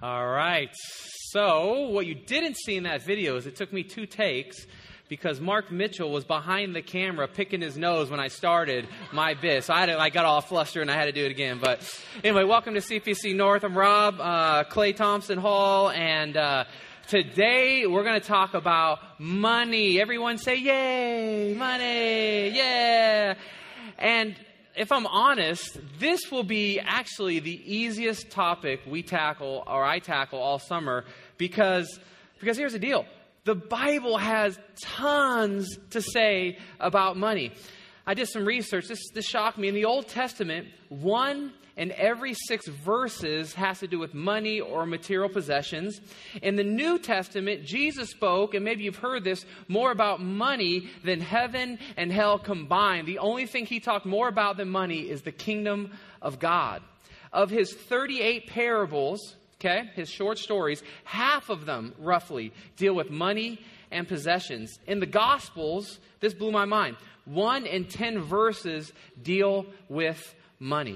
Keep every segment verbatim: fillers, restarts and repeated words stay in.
All right. So what you didn't see in that video is it took me two takes because Mark Mitchell was behind the camera picking his nose when I started my bit. So I, had to, I got all flustered and I had to do it again. But anyway, welcome to C P C North. I'm Rob, uh, Clay Thompson Hall, and uh, today we're going to talk about money. Everyone say, yay, money, yeah. And if I'm honest, this will be actually the easiest topic we tackle, or I tackle all summer, because, because here's the deal. The Bible has tons to say about money. I did some research. This, this shocked me. In the Old Testament, one in every six verses has to do with money or material possessions. In the New Testament, Jesus spoke, and maybe you've heard this, more about money than heaven and hell combined. The only thing he talked more about than money is the kingdom of God. Of his thirty-eight parables, okay, his short stories, half of them, roughly, deal with money and possessions. In the Gospels, this blew my mind. One in ten verses deal with money.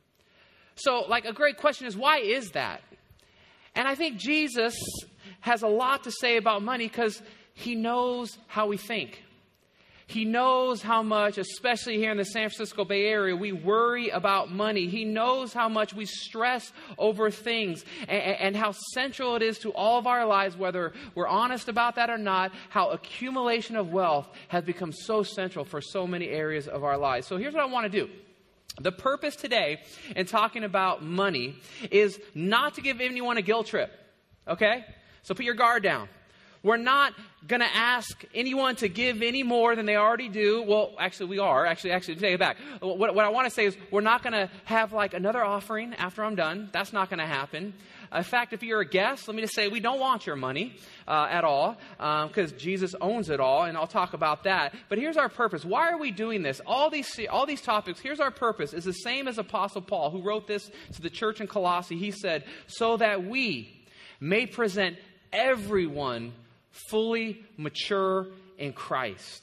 So, like, a great question is, why is that? And I think Jesus has a lot to say about money because he knows how we think. He knows how much, especially here in the San Francisco Bay Area, we worry about money. He knows how much we stress over things and, and how central it is to all of our lives, whether we're honest about that or not, how accumulation of wealth has become so central for so many areas of our lives. So here's what I want to do. The purpose today in talking about money is not to give anyone a guilt trip, okay? So put your guard down. We're not going to ask anyone to give any more than they already do. Well, actually, we are. Actually, actually, take it back. What, what I want to say is we're not going to have like another offering after I'm done. That's not going to happen. In fact, if you're a guest, let me just say we don't want your money uh, at all because um, Jesus owns it all, and I'll talk about that. But here's our purpose. Why are we doing this? All these all these topics, here's our purpose. It's the same as Apostle Paul, who wrote this to the church in Colossae. He said, so that we may present everyone fully mature in Christ.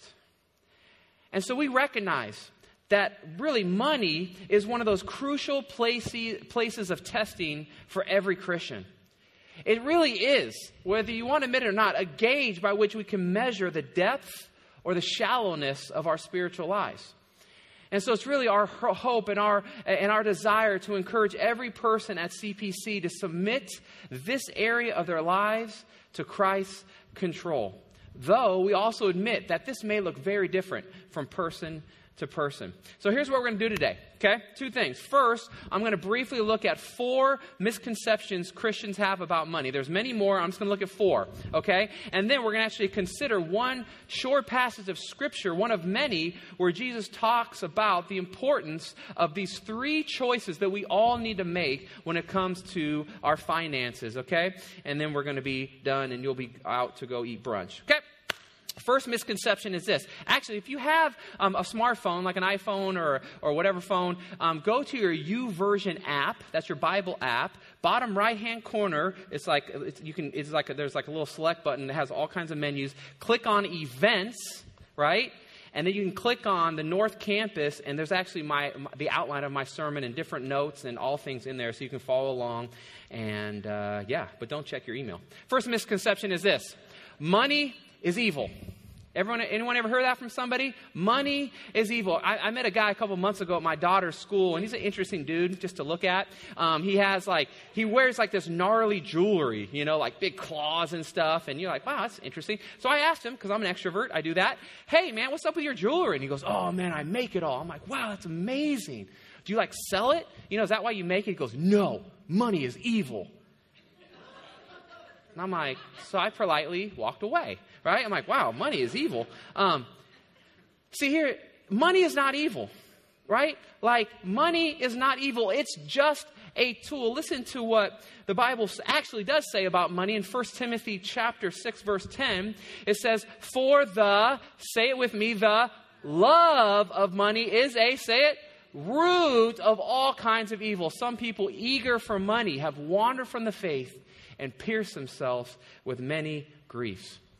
And so we recognize that really money is one of those crucial places, places of testing for every Christian. It really is, whether you want to admit it or not, a gauge by which we can measure the depth or the shallowness of our spiritual lives. And so it's really our hope and our, and our desire to encourage every person at C P C to submit this area of their lives to Christ's control. Though we also admit that this may look very different from person to person. So here's what we're going to do today, okay? Two things. First, I'm going to briefly look at four misconceptions Christians have about money. There's many more. I'm just going to look at four, okay? And then we're going to actually consider one short passage of Scripture, one of many, where Jesus talks about the importance of these three choices that we all need to make when it comes to our finances, okay? And then we're going to be done and you'll be out to go eat brunch, okay? First misconception is this. Actually, if you have um, a smartphone, like an iPhone or or whatever phone, um, go to your YouVersion app. That's your Bible app. Bottom right-hand corner, it's like it's, you can. It's like a, there's like a little select button that has all kinds of menus. Click on Events, right? And then you can click on the North Campus, and there's actually my, my the outline of my sermon and different notes and all things in there, so you can follow along. And uh, yeah, but don't check your email. First misconception is this: money is evil. Everyone, anyone ever heard that from somebody? Money is evil. I, I met a guy a couple months ago at my daughter's school, and he's an interesting dude just to look at. Um, he has like, he wears like this gnarly jewelry, you know, like big claws and stuff. And you're like, wow, that's interesting. So I asked him, because I'm an extrovert, I do that. Hey, man, what's up with your jewelry? And he goes, oh, man, I make it all. I'm like, wow, that's amazing. Do you like sell it? You know, is that why you make it? He goes, no, money is evil. And I'm like, so I politely walked away, right? I'm like, wow, money is evil. Um, see here, money is not evil, right? Like, money is not evil. It's just a tool. Listen to what the Bible actually does say about money in First Timothy chapter six, verse ten. It says, for the, say it with me, the love of money is a, say it, root of all kinds of evil. Some people eager for money have wandered from the faith and pierce themselves with many griefs.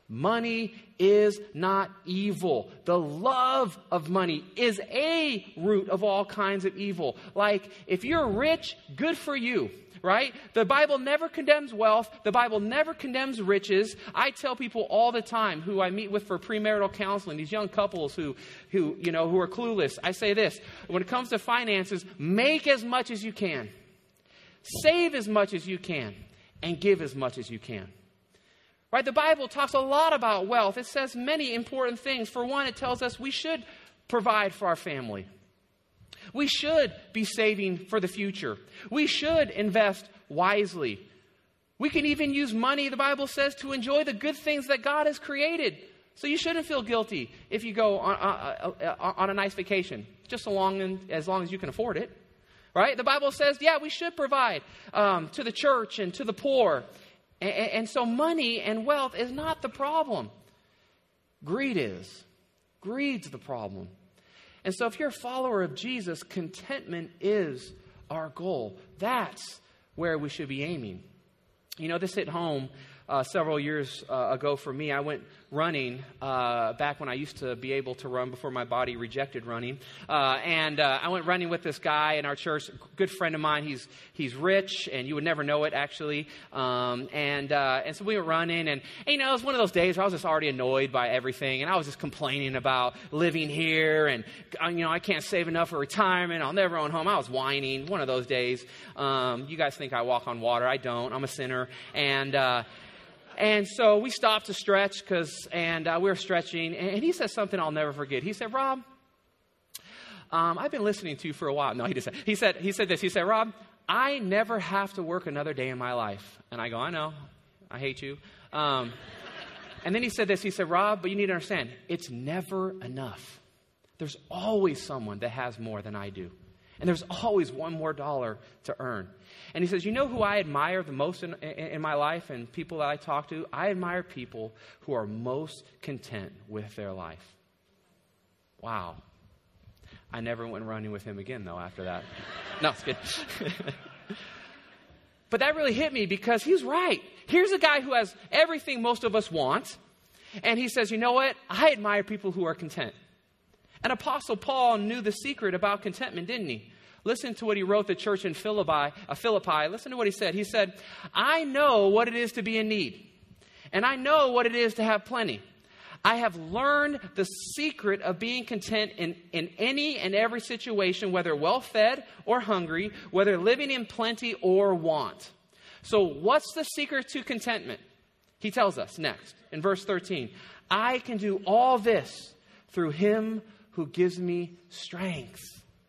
Money is not evil. The love of money is a root of all kinds of evil. Like, if you're rich, good for you, right? The Bible never condemns wealth. The Bible never condemns riches. I tell people all the time who I meet with for premarital counseling, these young couples who, who, you know, who are clueless. I say this, when it comes to finances, make as much as you can. Save as much as you can. And give as much as you can. Right? The Bible talks a lot about wealth. It says many important things. For one, it tells us we should provide for our family. We should be saving for the future. We should invest wisely. We can even use money, the Bible says, to enjoy the good things that God has created. So you shouldn't feel guilty if you go on, on, on a nice vacation, just so long as long as you can afford it. Right? The Bible says, yeah, we should provide um, to the church and to the poor. And, and so money and wealth is not the problem. Greed is. Greed's the problem. And so if you're a follower of Jesus, contentment is our goal. That's where we should be aiming. You know, this hit home uh, several years uh, ago for me. I went running uh, back when I used to be able to run before my body rejected running. Uh, and uh, I went running with this guy in our church, a good friend of mine. He's he's rich, and you would never know it, actually. Um, and uh, and so we were running, and, and, you know, it was one of those days where I was just already annoyed by everything, and I was just complaining about living here, and, you know, I can't save enough for retirement. I'll never own home. I was whining, one of those days. Um, you guys think I walk on water. I don't. I'm a sinner. And uh And so we stopped to stretch, because, and uh, we were stretching, and he said something I'll never forget. He said, Rob, um, I've been listening to you for a while. No, he didn't say. He said, he said this. He said, Rob, I never have to work another day in my life. And I go, I know. I hate you. Um, and then he said this. He said, Rob, but you need to understand, it's never enough. There's always someone that has more than I do. And there's always one more dollar to earn. And he says, you know who I admire the most in, in, in my life and people that I talk to? I admire people who are most content with their life. Wow. I never went running with him again, though, after that. No, it's good. But that really hit me, because he's right. Here's a guy who has everything most of us want. And he says, you know what? I admire people who are content. And Apostle Paul knew the secret about contentment, didn't he? Listen to what he wrote the church in Philippi. Uh, Philippi. Listen to what he said. He said, I know what it is to be in need, and I know what it is to have plenty. I have learned the secret of being content in, in any and every situation, whether well-fed or hungry, whether living in plenty or want. So what's the secret to contentment? He tells us next in verse thirteen, I can do all this through him who gives me strength.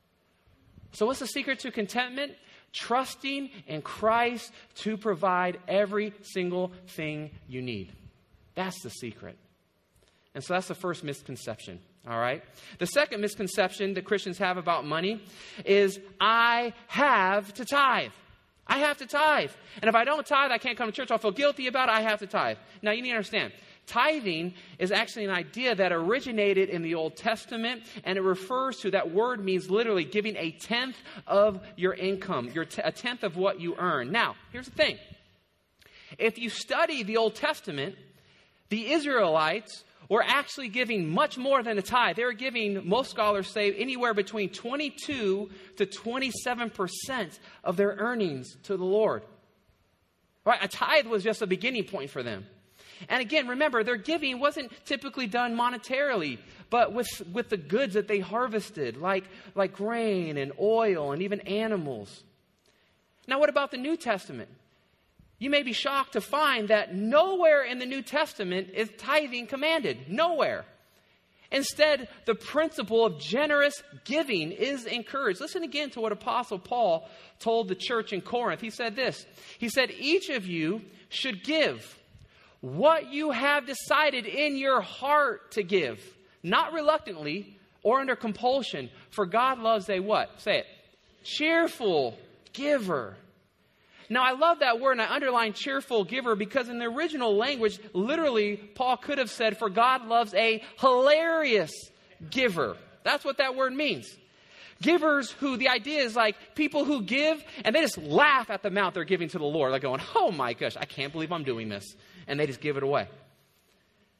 So what's the secret to contentment? Trusting in Christ to provide every single thing you need. That's the secret. And so that's the first misconception, all right? The second misconception that Christians have about money is, I have to tithe. I have to tithe. And if I don't tithe, I can't come to church. I'll feel guilty about it. I have to tithe. Now, you need to understand, tithing is actually an idea that originated in the Old Testament, and it refers to, that word means literally giving a tenth of your income, your t- a tenth of what you earn. Now, here's the thing. If you study the Old Testament, the Israelites were actually giving much more than a tithe. They were giving, most scholars say, anywhere between twenty-two to twenty-seven percent of their earnings to the Lord. Right? A tithe was just a beginning point for them. And again, remember, their giving wasn't typically done monetarily, but with, with the goods that they harvested, like, like grain and oil and even animals. Now, what about the New Testament? You may be shocked to find that nowhere in the New Testament is tithing commanded. Nowhere. Instead, the principle of generous giving is encouraged. Listen again to what Apostle Paul told the church in Corinth. He said this. He said, each of you should give what you have decided in your heart to give, not reluctantly or under compulsion, for God loves a what? Say it. Cheerful giver. Now, I love that word, and I underline cheerful giver, because in the original language, literally, Paul could have said, for God loves a hilarious giver. That's what that word means. Givers who, the idea is like people who give, and they just laugh at the amount they're giving to the Lord. Like going, oh my gosh, I can't believe I'm doing this. And they just give it away.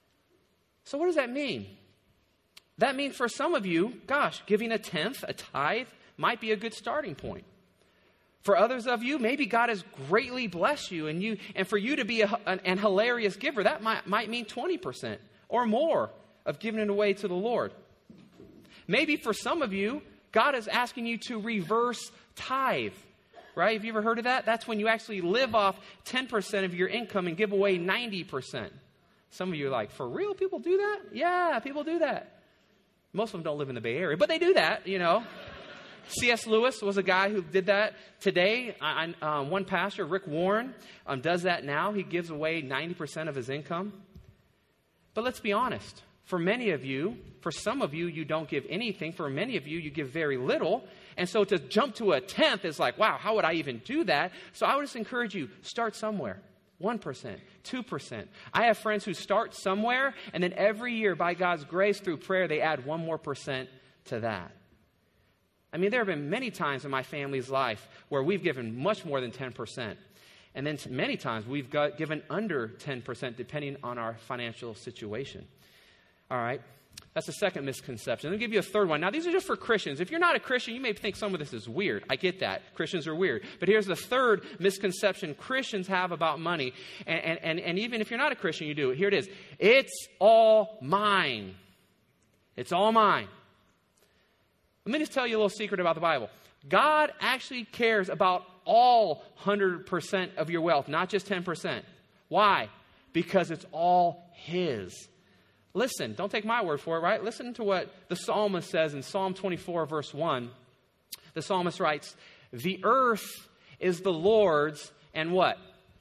So what does that mean? That means for some of you, gosh, giving a tenth, a tithe, might be a good starting point. For others of you, maybe God has greatly blessed you, and you, and for you to be a, an, an hilarious giver, that might, might mean twenty percent or more of giving it away to the Lord. Maybe for some of you, God is asking you to reverse tithe, right? Have you ever heard of that? That's when you actually live off ten percent of your income and give away ninety percent. Some of you are like, for real? People do that? Yeah, people do that. Most of them don't live in the Bay Area, but they do that, you know. C S Lewis was a guy who did that. Today, I, um, one pastor, Rick Warren, um, does that now. He gives away ninety percent of his income. But let's be honest. For many of you, for some of you, you don't give anything. For many of you, you give very little. And so to jump to a tenth is like, wow, how would I even do that? So I would just encourage you, start somewhere. one percent, two percent. I have friends who start somewhere, and then every year, by God's grace, through prayer, they add one more percent to that. I mean, there have been many times in my family's life where we've given much more than ten percent. And then many times we've got given under ten percent, depending on our financial situation. All right. That's the second misconception. Let me give you a third one. Now, these are just for Christians. If you're not a Christian, you may think some of this is weird. I get that. Christians are weird. But here's the third misconception Christians have about money. And, and, and, and even if you're not a Christian, you do it. Here it is. It's all mine. It's all mine. Let me just tell you a little secret about the Bible. God actually cares about all one hundred percent of your wealth, not just ten percent. Why? Because it's all His. Listen, don't take my word for it, right? Listen to what the psalmist says in Psalm twenty-four, verse one. The psalmist writes, the earth is the Lord's, and what?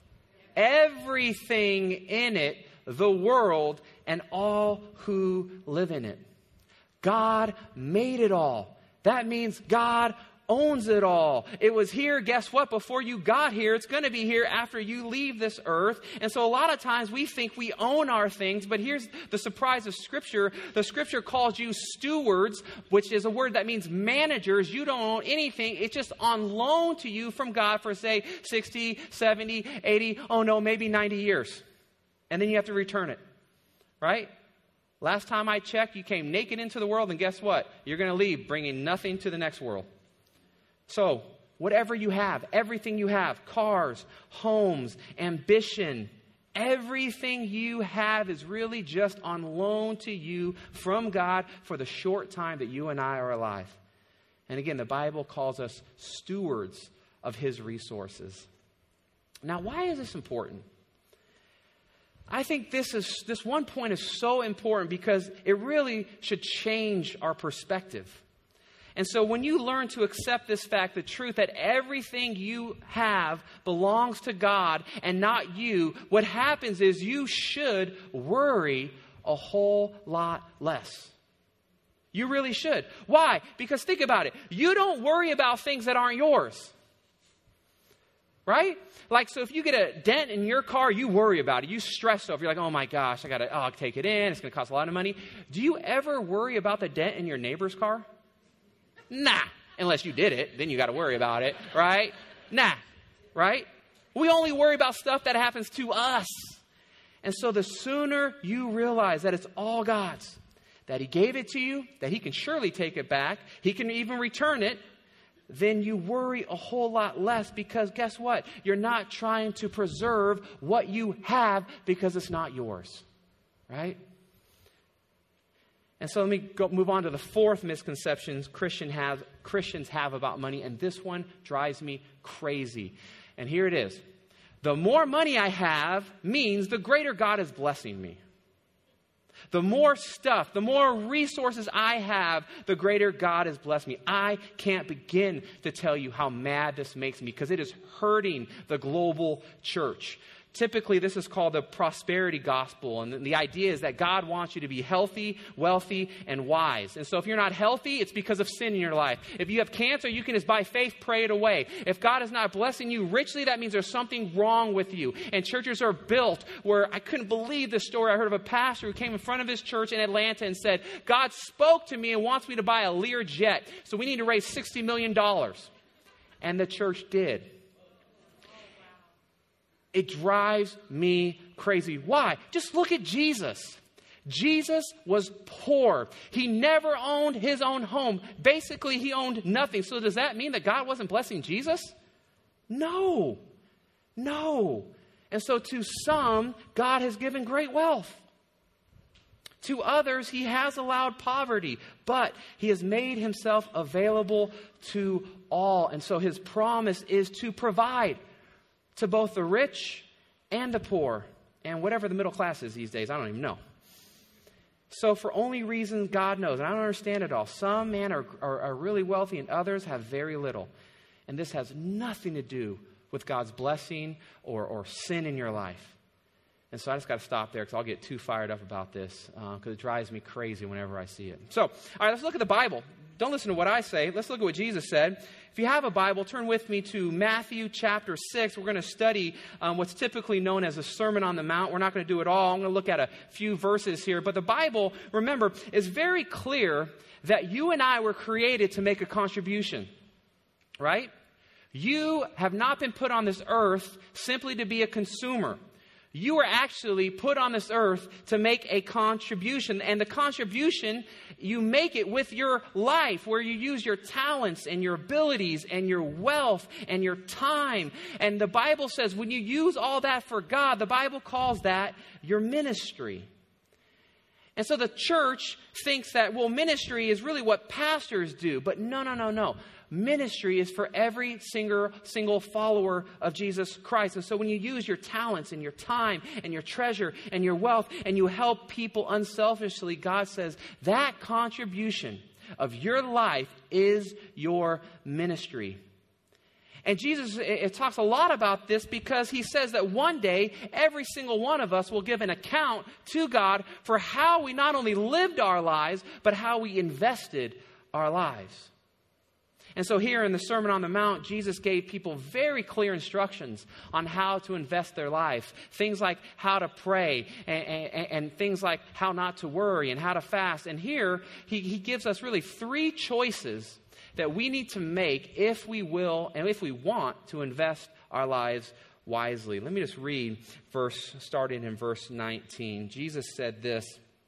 Everything in it, the world, and all who live in it. God made it all. That means God owns it all. It was here, guess what? Before you got here, it's going to be here after you leave this earth. And so a lot of times we think we own our things, but here's the surprise of Scripture. The Scripture calls you stewards, which is a word that means managers. You don't own anything. It's just on loan to you from God for, say, sixty, seventy, eighty, oh no, maybe ninety years. And then you have to return it, right? Last time I checked, you came naked into the world, and guess what? You're going to leave bringing nothing to the next world. So, whatever you have, everything you have, cars, homes, ambition, everything you have is really just on loan to you from God for the short time that you and I are alive. And again, the Bible calls us stewards of His resources. Now, why is this important? I think this is this one point is so important because it really should change our perspective. And so when you learn to accept this fact, the truth that everything you have belongs to God and not you, what happens is you should worry a whole lot less. You really should. Why? Because think about it. You don't worry about things that aren't yours. Right? Like, so if you get a dent in your car, you worry about it. You stress over it. You're like, oh my gosh, I got to oh, take it in. It's going to cost a lot of money. Do you ever worry about the dent in your neighbor's car? Nah. Unless you did it, then you got to worry about it, right? Nah. Right? We only worry about stuff that happens to us. And so the sooner you realize that it's all God's, that He gave it to you, that He can surely take it back, He can even return it, then you worry a whole lot less because guess what? You're not trying to preserve what you have because it's not yours, right? And so let me go, move on to the fourth misconception Christian have, Christians have about money, and this one drives me crazy. And here it is. The more money I have means the greater God is blessing me. The more stuff, the more resources I have, the greater God has blessed me. I can't begin to tell you how mad this makes me because it is hurting the global church. Typically, this is called the prosperity gospel. And the idea is that God wants you to be healthy, wealthy, and wise. And so if you're not healthy, it's because of sin in your life. If you have cancer, you can just by faith pray it away. If God is not blessing you richly, that means there's something wrong with you. And churches are built where I couldn't believe this story. I heard of a pastor who came in front of his church in Atlanta and said, God spoke to me and wants me to buy a Lear jet. So we need to raise sixty million dollars. And the church did. It drives me crazy. Why? Just look at Jesus. Jesus was poor. He never owned his own home. Basically, he owned nothing. So does that mean that God wasn't blessing Jesus? No. No. And so to some, God has given great wealth. To others, he has allowed poverty, but he has made himself available to all. And so his promise is to provide to both the rich and the poor, and whatever the middle class is these days. I don't even know. So for only reasons God knows, and I don't understand it all, some, man, are, are, are really wealthy and others have very little. And this has nothing to do with God's blessing or, or sin in your life. And so I just got to stop there because I'll get too fired up about this because uh, it drives me crazy whenever I see it. So, all right, let's look at the Bible. Don't listen to what I say. Let's look at what Jesus said. If you have a Bible, turn with me to Matthew chapter six. We're going to study um, what's typically known as a Sermon on the Mount. We're not going to do it all. I'm going to look at a few verses here. But the Bible, remember, is very clear that you and I were created to make a contribution, right? You have not been put on this earth simply to be a consumer. You are actually put on this earth to make a contribution. And the contribution, you make it with your life, where you use your talents and your abilities and your wealth and your time. And the Bible says when you use all that for God, the Bible calls that your ministry. And so the church thinks that, well, ministry is really what pastors do. But no, no, no, no. Ministry is for every single, single follower of Jesus Christ. And so when you use your talents and your time and your treasure and your wealth and you help people unselfishly, God says that contribution of your life is your ministry. And Jesus it talks a lot about this because he says that one day every single one of us will give an account to God for how we not only lived our lives, but how we invested our lives. And so here in the Sermon on the Mount, Jesus gave people very clear instructions on how to invest their life. Things like how to pray and, and, and things like how not to worry and how to fast. And here he, he gives us really three choices that we need to make if we will and if we want to invest our lives wisely. Let me just read verse starting in verse nineteen. Jesus said this.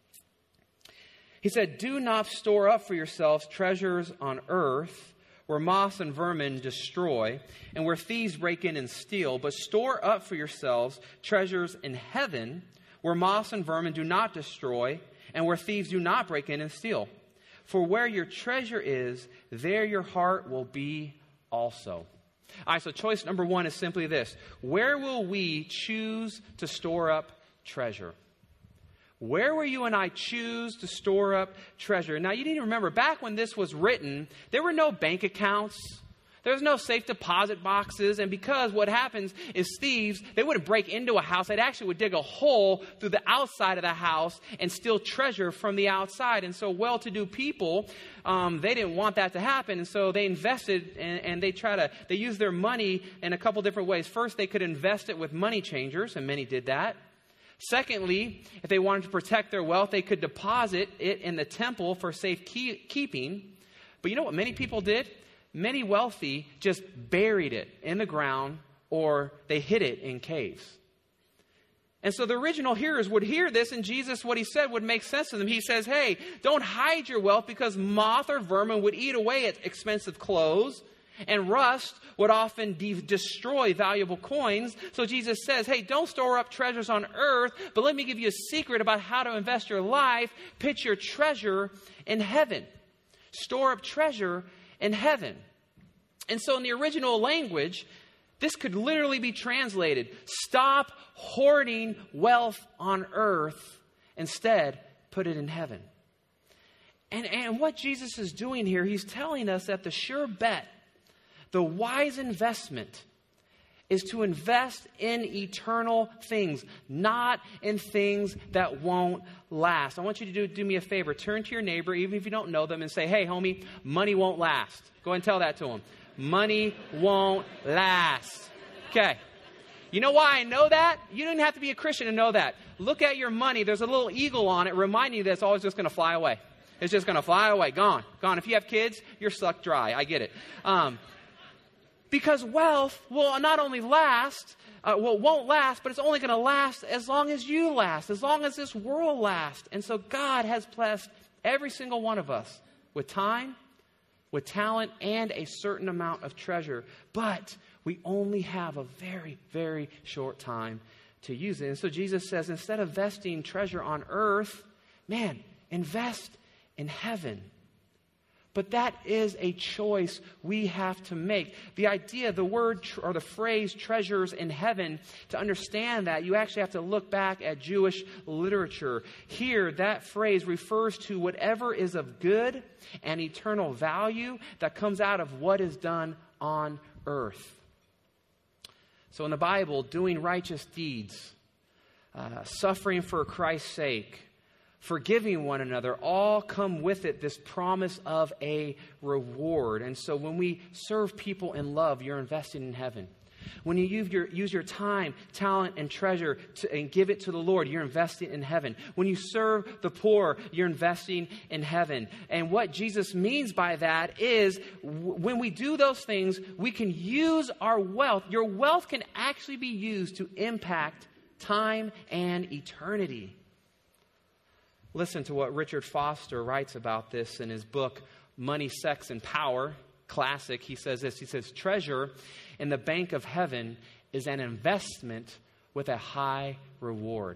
He said, "Do not store up for yourselves treasures on earth, where moth and vermin destroy, and where thieves break in and steal, but store up for yourselves treasures in heaven, where moths and vermin do not destroy, and where thieves do not break in and steal. For where your treasure is, there your heart will be also." All right, so choice number one is simply this. Where will we choose to store up treasure? Where will you and I choose to store up treasure? Now, you need to remember, back when this was written, there were no bank accounts. There was no safe deposit boxes. And because what happens is thieves, they wouldn't break into a house. They actually would dig a hole through the outside of the house and steal treasure from the outside. And so well-to-do people, um, they didn't want that to happen. And so they invested and, and they try to, they used their money in a couple different ways. First, they could invest it with money changers, and many did that. Secondly, if they wanted to protect their wealth, they could deposit it in the temple for safe keeping. But you know what many people did? Many wealthy just buried it in the ground or they hid it in caves. And so the original hearers would hear this, and Jesus, what he said would make sense to them. He says, hey, don't hide your wealth because moth or vermin would eat away at expensive clothes, and rust would often de- destroy valuable coins. So Jesus says, hey, don't store up treasures on earth, but let me give you a secret about how to invest your life. Put your treasure in heaven. Store up treasure in heaven. And so in the original language, this could literally be translated, stop hoarding wealth on earth. Instead, put it in heaven. And, and what Jesus is doing here, he's telling us that the sure bet, the wise investment, is to invest in eternal things, not in things that won't last. I want you to do, do me a favor. Turn to your neighbor, even if you don't know them, and say, hey, homie, money won't last. Go ahead and tell that to them. Money won't last. Okay. You know why I know that? You don't have to be a Christian to know that. Look at your money. There's a little eagle on it reminding you that it's always just going to fly away. It's just going to fly away. Gone. Gone. If you have kids, you're sucked dry. I get it. Um, Because wealth will not only last, uh, well, it won't last, but it's only going to last as long as you last, as long as this world lasts. And so God has blessed every single one of us with time, with talent, and a certain amount of treasure. But we only have a very, very short time to use it. And so Jesus says, instead of investing treasure on earth, man, invest in heaven. But that is a choice we have to make. The idea, the word tr- or the phrase treasures in heaven, to understand that, you actually have to look back at Jewish literature. Here, that phrase refers to whatever is of good and eternal value that comes out of what is done on earth. So in the Bible, doing righteous deeds, uh, suffering for Christ's sake, forgiving one another, all come with it this promise of a reward. And so when we serve people in love, you're investing in heaven. When you use your, use your time, talent, and treasure to, and give it to the Lord, you're investing in heaven. When you serve the poor, you're investing in heaven. And what Jesus means by that is w- when we do those things, we can use our wealth. Your wealth can actually be used to impact time and eternity. Listen to what Richard Foster writes about this in his book, Money, Sex, and Power, classic. He says this, he says, treasure in the bank of heaven is an investment with a high reward.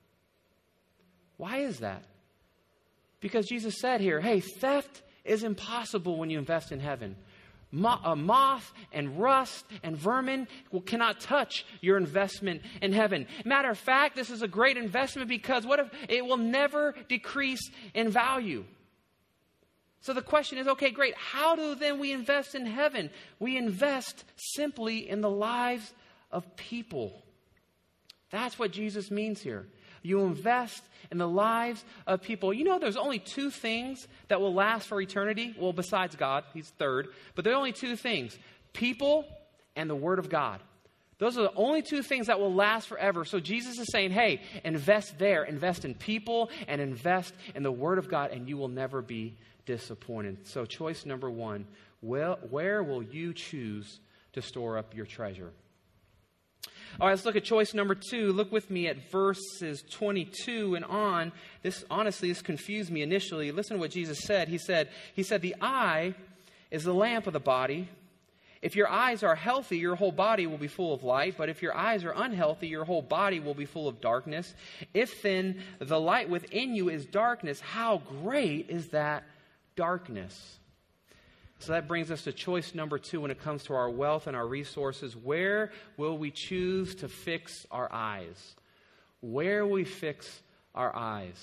Why is that? Because Jesus said here, hey, theft is impossible when you invest in heaven. Mo- a moth and rust and vermin cannot touch your investment in heaven. Matter of fact, this is a great investment because what if it will never decrease in value? So the question is, okay, great. How do then we invest in heaven? We invest simply in the lives of people. That's what Jesus means here. You invest in the lives of people. You know, there's only two things that will last for eternity. Well, besides God, he's third. But there are only two things. People and the Word of God. Those are the only two things that will last forever. So Jesus is saying, hey, invest there. Invest in people and invest in the Word of God, and you will never be disappointed. So choice number one, well, where will you choose to store up your treasure? All right, let's look at choice number two. Look with me at verses twenty-two and on. This, honestly, this confused me initially. Listen to what Jesus said. He said, he said, the eye is the lamp of the body. If your eyes are healthy, your whole body will be full of light. But if your eyes are unhealthy, your whole body will be full of darkness. If then the light within you is darkness, how great is that darkness? So that brings us to choice number two when it comes to our wealth and our resources. Where will we choose to fix our eyes? Where will we fix our eyes?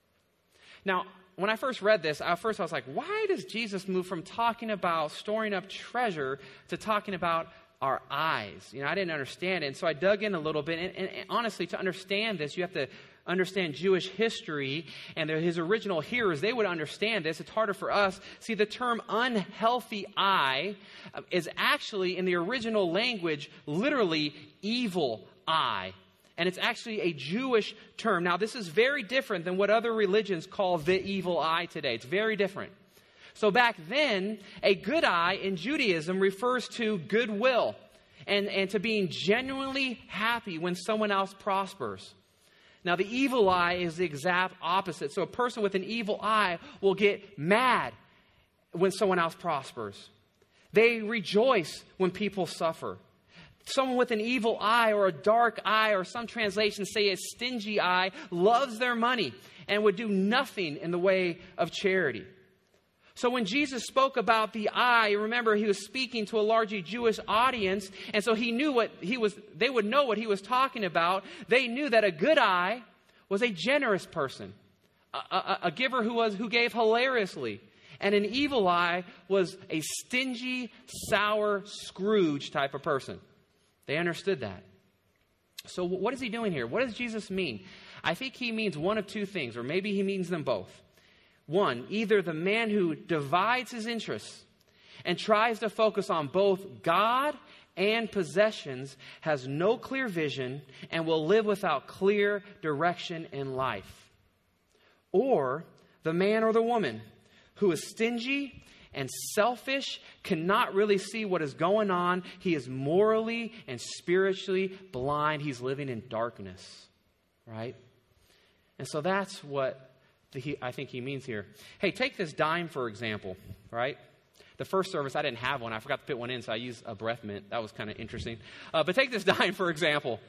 Now, when I first read this, at first I was like, why does Jesus move from talking about storing up treasure to talking about our eyes? You know, I didn't understand it. And so I dug in a little bit. And, and, and honestly, to understand this, you have to understand Jewish history, and his original hearers, they would understand this. It's harder for us. See, the term unhealthy eye is actually, in the original language, literally evil eye. And it's actually a Jewish term. Now, this is very different than what other religions call the evil eye today. It's very different. So back then, a good eye in Judaism refers to goodwill and, and to being genuinely happy when someone else prospers. Now, the evil eye is the exact opposite. So a person with an evil eye will get mad when someone else prospers. They rejoice when people suffer. Someone with an evil eye or a dark eye, or some translations say a stingy eye, loves their money and would do nothing in the way of charity. So when Jesus spoke about the eye, remember, he was speaking to a largely Jewish audience, and so he knew what he was, they would know what he was talking about. They knew that a good eye was a generous person, a, a, a giver who was who gave hilariously. And an evil eye was a stingy, sour Scrooge type of person. They understood that. So what is he doing here? What does Jesus mean? I think he means one of two things, or maybe he means them both. One, either the man who divides his interests and tries to focus on both God and possessions has no clear vision and will live without clear direction in life. Or the man or the woman who is stingy and selfish, cannot really see what is going on. He is morally and spiritually blind. He's living in darkness, right? And so that's what the, he, I think he means here. Hey, take this dime, for example, right? The first service, I didn't have one. I forgot to put one in, so I used a breath mint. That was kind of interesting. Uh, but take this dime, for example.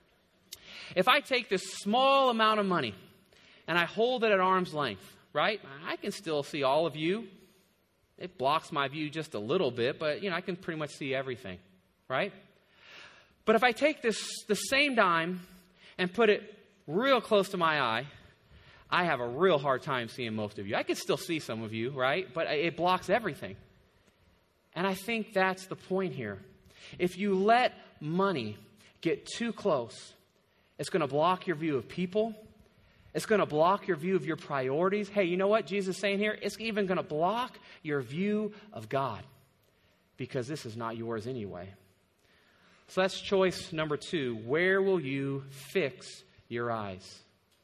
If I take this small amount of money and I hold it at arm's length, right? I can still see all of you. It blocks my view just a little bit, but, you know, I can pretty much see everything, right? But if I take this, the same dime and put it real close to my eye, I have a real hard time seeing most of you. I can still see some of you, right? But it blocks everything. And I think that's the point here. If you let money get too close, it's going to block your view of people. It's going to block your view of your priorities. Hey, you know what Jesus is saying here? It's even going to block your view of God, because this is not yours anyway. So that's choice number two. Where will you fix your eyes?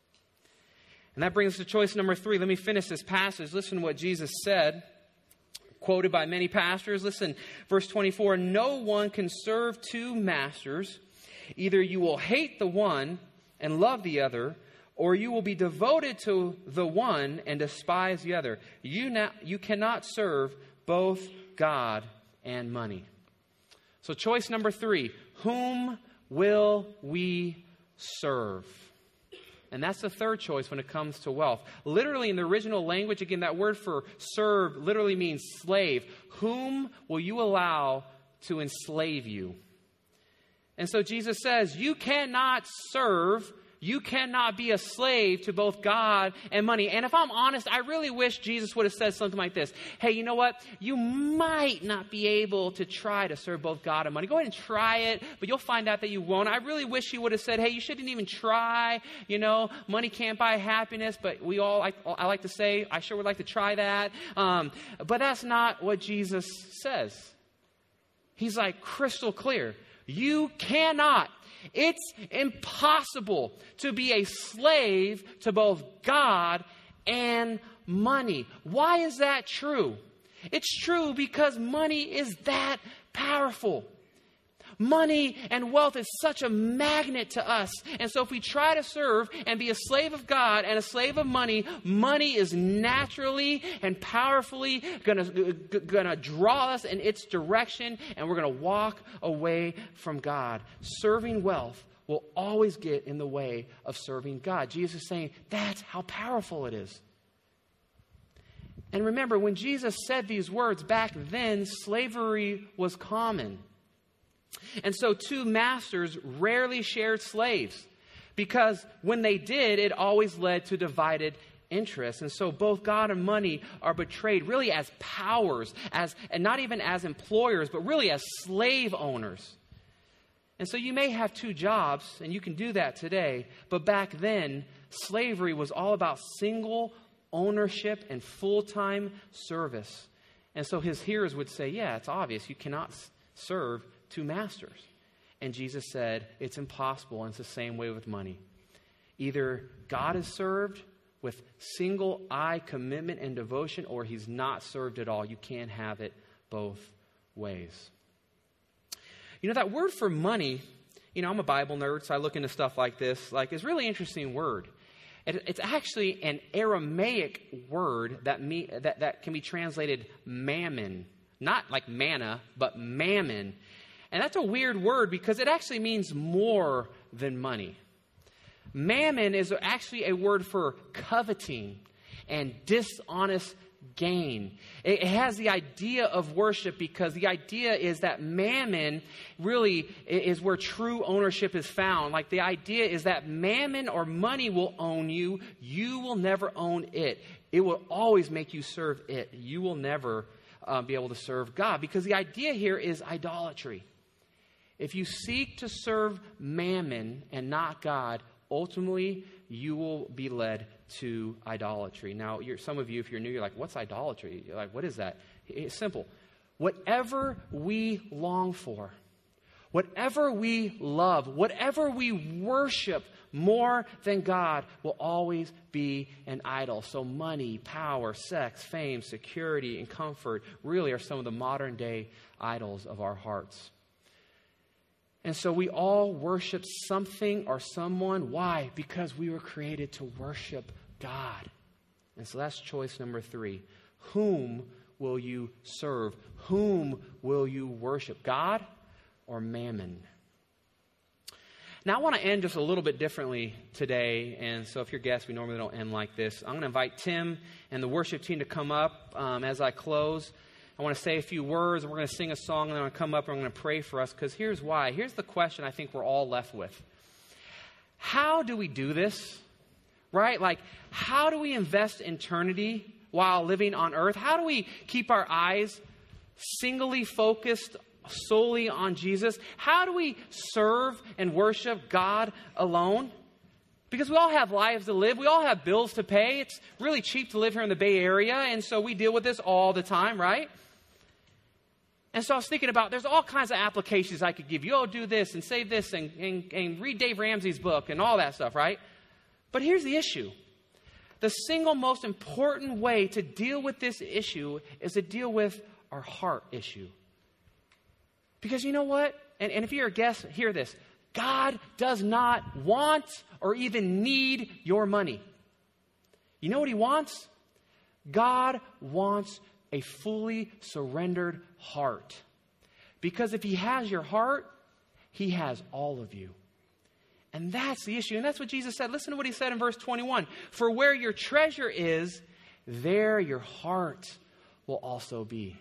And that brings us to choice number three. Let me finish this passage. Listen to what Jesus said, quoted by many pastors. Listen, verse twenty-four, no one can serve two masters. Either you will hate the one and love the other, or you will be devoted to the one and despise the other. You, na- you cannot serve both God and money. So choice number three, whom will we serve? And that's the third choice when it comes to wealth. Literally in the original language, again, that word for serve literally means slave. Whom will you allow to enslave you? And so Jesus says, you cannot serve, you cannot be a slave to both God and money. And if I'm honest, I really wish Jesus would have said something like this. Hey, you know what? You might not be able to try to serve both God and money. Go ahead and try it, but you'll find out that you won't. I really wish he would have said, hey, you shouldn't even try. You know, money can't buy happiness, but we all, I, I like to say, I sure would like to try that. Um, but that's not what Jesus says. He's like crystal clear. You cannot. It's impossible to be a slave to both God and money. Why is that true? It's true because money is that powerful. Money and wealth is such a magnet to us. And so if we try to serve and be a slave of God and a slave of money, money is naturally and powerfully going to going to draw us in its direction, and we're going to walk away from God. Serving wealth will always get in the way of serving God. Jesus is saying that's how powerful it is. And remember, when Jesus said these words back then, slavery was common. And so two masters rarely shared slaves, because when they did, it always led to divided interests. And so both God and money are betrayed really as powers, as and not even as employers, but really as slave owners. And so you may have two jobs, and you can do that today, but back then, slavery was all about single ownership and full-time service. And so his hearers would say, yeah, it's obvious, you cannot serve two masters. And Jesus said, it's impossible, and it's the same way with money. Either God is served with single eye commitment and devotion, or he's not served at all. You can't have it both ways. You know, that word for money, you know, I'm a Bible nerd, so I look into stuff like this. Like, it's a really interesting word. It, it's actually an Aramaic word that, me, that, that can be translated mammon. Not like manna, but mammon. And that's a weird word because it actually means more than money. Mammon is actually a word for coveting and dishonest gain. It has the idea of worship because the idea is that mammon really is where true ownership is found. Like the idea is that mammon or money will own you. You will never own it. It will always make you serve it. You will never uh, be able to serve God, because the idea here is idolatry. If you seek to serve mammon and not God, ultimately you will be led to idolatry. Now, you're, some of you, if you're new, you're like, what's idolatry? You're like, what is that? It's simple. Whatever we long for, whatever we love, whatever we worship more than God will always be an idol. So money, power, sex, fame, security, and comfort really are some of the modern day idols of our hearts. And so we all worship something or someone. Why? Because we were created to worship God. And so that's choice number three. Whom will you serve? Whom will you worship? God or mammon? Now, I want to end just a little bit differently today. And so if you're guests, we normally don't end like this. I'm going to invite Tim and the worship team to come up um, as I close. I want to say a few words, and we're going to sing a song, and then I'm going to come up and I'm going to pray for us, because here's why. Here's the question I think we're all left with. How do we do this? Right? Like, how do we invest in eternity while living on earth? How do we keep our eyes singly focused solely on Jesus? How do we serve and worship God alone? Because we all have lives to live. We all have bills to pay. It's really cheap to live here in the Bay Area, and so we deal with this all the time, right? And so I was thinking about, there's all kinds of applications I could give you. Oh, do this and save this and, and, and read Dave Ramsey's book and all that stuff, right? But here's the issue. The single most important way to deal with this issue is to deal with our heart issue. Because you know what? And, and if you're a guest, hear this. God does not want or even need your money. You know what he wants? God wants a fully surrendered heart. Because if he has your heart, he has all of you. And that's the issue. And that's what Jesus said. Listen to what he said in verse twenty-one. For where your treasure is, there your heart will also be.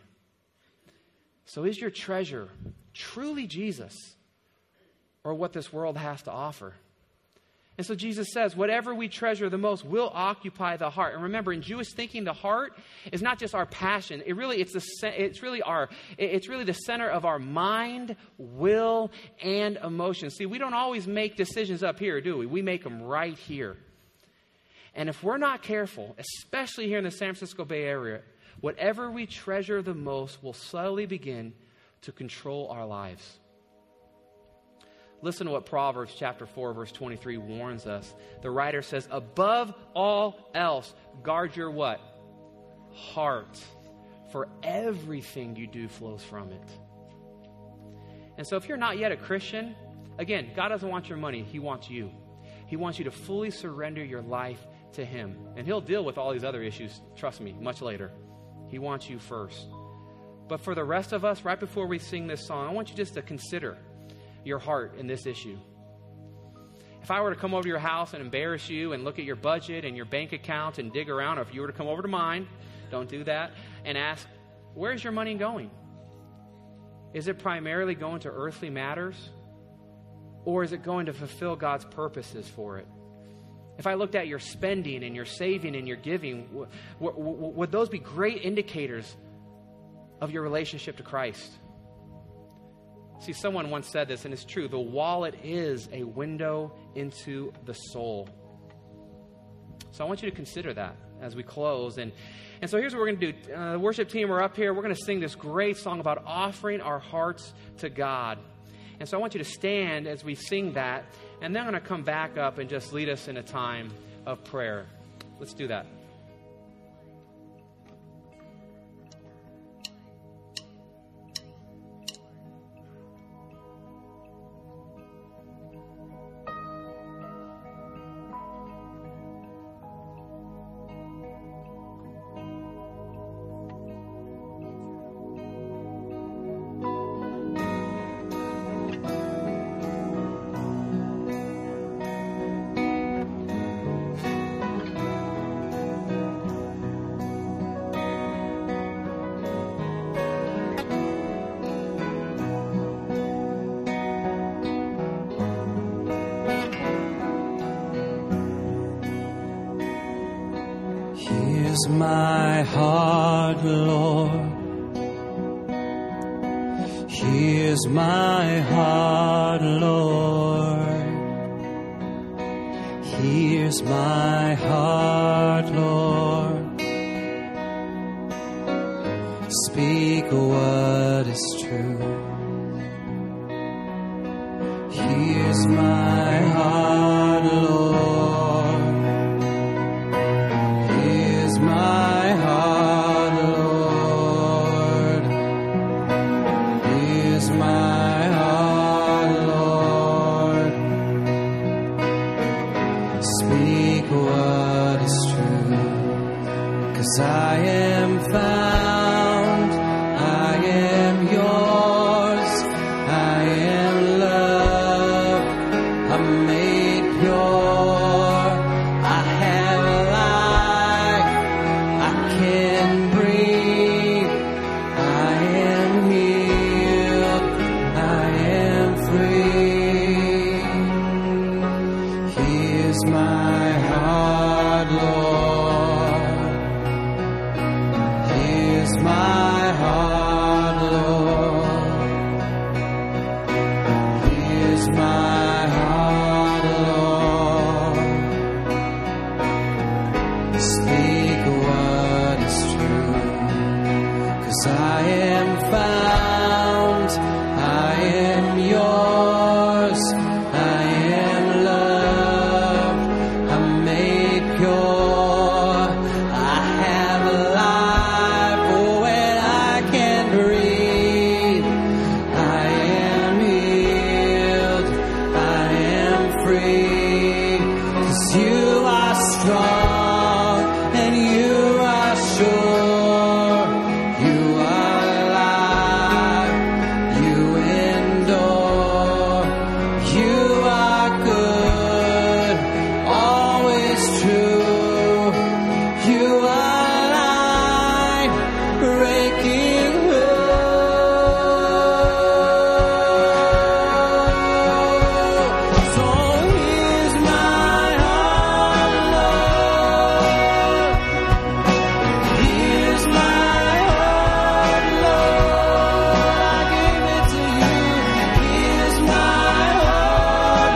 So is your treasure truly Jesus, or what this world has to offer? And so Jesus says, whatever we treasure the most will occupy the heart. And remember, in Jewish thinking, the heart is not just our passion. It really, it's the, it's really our, it's really the center of our mind, will, and emotion. See, we don't always make decisions up here, do we? We make them right here. And if we're not careful, especially here in the San Francisco Bay Area, whatever we treasure the most will slowly begin to control our lives. Listen to what Proverbs chapter four, verse twenty-three warns us. The writer says, above all else, guard your what? Heart. For everything you do flows from it. And so if you're not yet a Christian, again, God doesn't want your money. He wants you. He wants you to fully surrender your life to him. And he'll deal with all these other issues, trust me, much later. He wants you first. But for the rest of us, right before we sing this song, I want you just to consider your heart in this issue. If I were to come over to your house and embarrass you and look at your budget and your bank account and dig around, or if you were to come over to mine, don't do that, and ask, where's your money going? Is it primarily going to earthly matters? Or is it going to fulfill God's purposes for it? If I looked at your spending and your saving and your giving, w- w- w- would those be great indicators of your relationship to Christ? See, someone once said this, and it's true. The wallet is a window into the soul. So I want you to consider that as we close. And, and so here's what we're going to do. Uh, the worship team are up here. We're going to sing this great song about offering our hearts to God. And so I want you to stand as we sing that. And then I'm going to come back up and just lead us in a time of prayer. Let's do that. Here's my heart, Lord. Here's my heart, Lord. Here's my heart, Lord. Speak what is true. Here's my heart, Lord. Speak what is true, 'cause I am found, I am yours, I am loved, I'm made pure, I have life, I can breathe, I am healed, I am free. Here's my heart, Lord. Here's my heart, Lord. Here's my heart, Lord. Speak what is true, 'cause I am found, I am yours, I am loved, I'm made pure, I have life, oh, when I can breathe, I am healed, I am free, 'cause you are strong and you are sure, you are alive, you endure, you are good, always true, you are life breaking through. So here's my heart, Lord. Here's my heart, Lord. I give it to you. Here's my heart,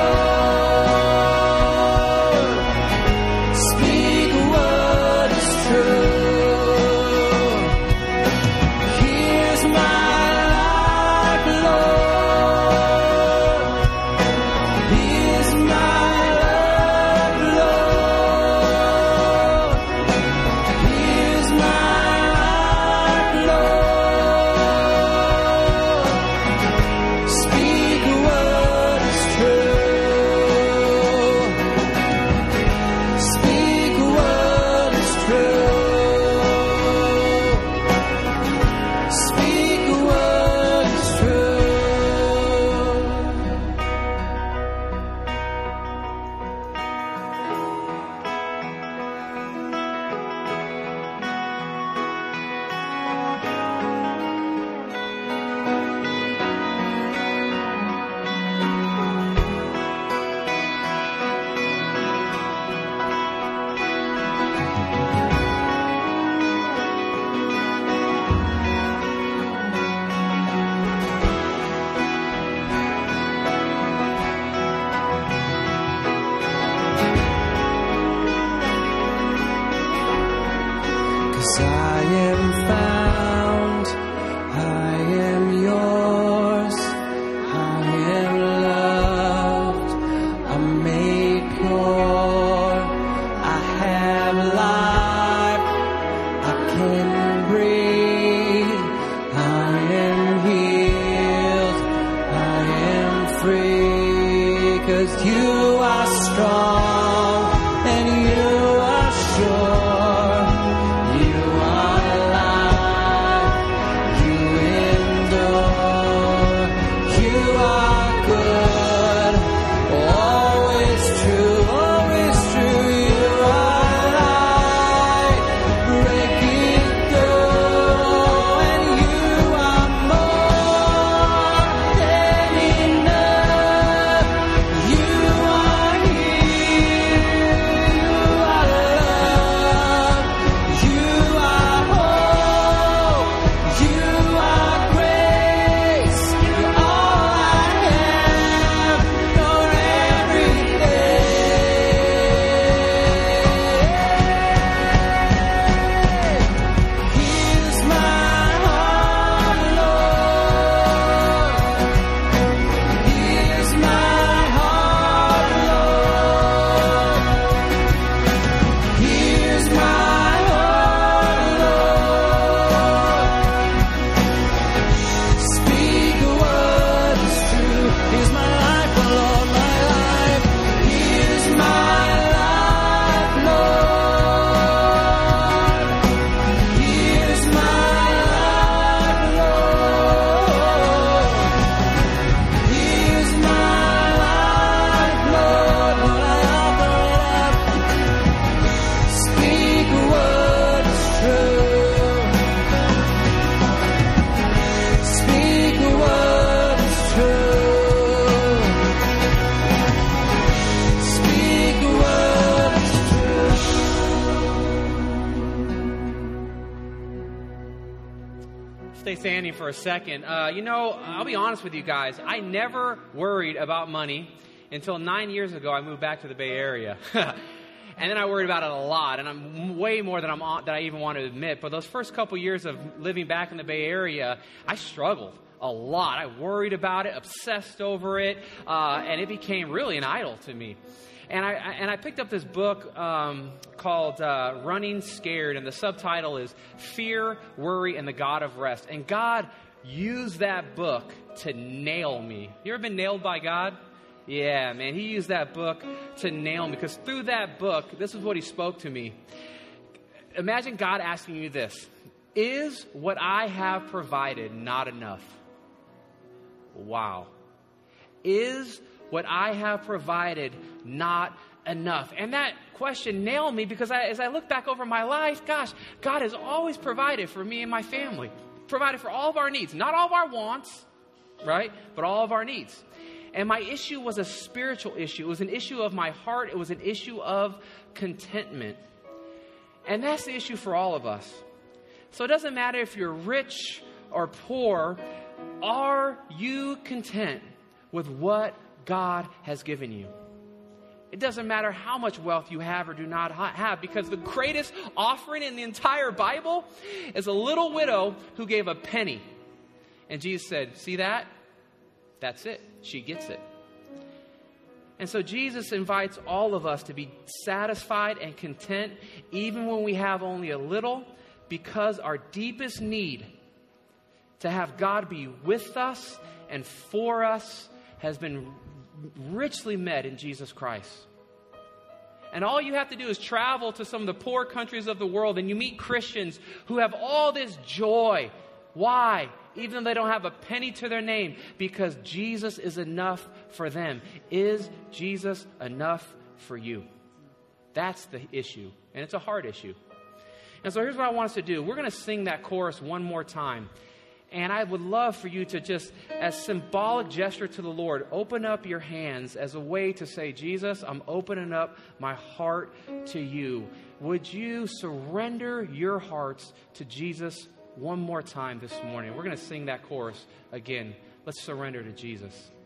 Lord. Speak what is true. Here's my life, Lord. Here's my love, Lord. Here's my heart, Lord. Speak what is true. Speak what is true. Speak what is true. Cause I am found, I am yours, I am loved, I'm made pure, I have life, I can breathe, I am healed, I am free, 'cause you are strong and you are sure, you are alive, you endure, you are good, always true, always true, you are light, breaking through, and you are more than enough, you are here. stay standing for a second. Uh, you know, I'll be honest with you guys. I never worried about money until nine years ago I moved back to the Bay Area. And then I worried about it a lot, and I'm way more than I'm than I even want to admit. But those first couple years of living back in the Bay Area, I struggled a lot. I worried about it, obsessed over it, uh, and it became really an idol to me. And I, and I picked up this book um, called uh, Running Scared, and the subtitle is Fear, Worry, and the God of Rest. And God used that book to nail me. You ever been nailed by God? Yeah, man, he used that book to nail me, because through that book, this is what he spoke to me. Imagine God asking you this: is what I have provided not enough? Wow. Is what I have provided not enough? And that question nailed me, because I, as I look back over my life, gosh, God has always provided for me and my family. Provided for all of our needs. Not all of our wants, right? But all of our needs. And my issue was a spiritual issue. It was an issue of my heart. It was an issue of contentment. And that's the issue for all of us. So it doesn't matter if you're rich or poor. Are you content with what God has given you? It doesn't matter how much wealth you have or do not have, because the greatest offering in the entire Bible is a little widow who gave a penny. And Jesus said, see that? That's it. She gets it. And so Jesus invites all of us to be satisfied and content even when we have only a little, because our deepest need to have God be with us and for us has been richly met in Jesus Christ. And all you have to do is travel to some of the poor countries of the world, and you meet Christians who have all this joy. Why? Even though they don't have a penny to their name, because Jesus is enough for them. Is Jesus enough for you? That's the issue. And it's a hard issue. And so here's what I want us to do. We're going to sing that chorus one more time. And I would love for you to just, as symbolic gesture to the Lord, open up your hands as a way to say, Jesus, I'm opening up my heart to you. Would you surrender your hearts to Jesus one more time this morning? We're going to sing that chorus again. Let's surrender to Jesus.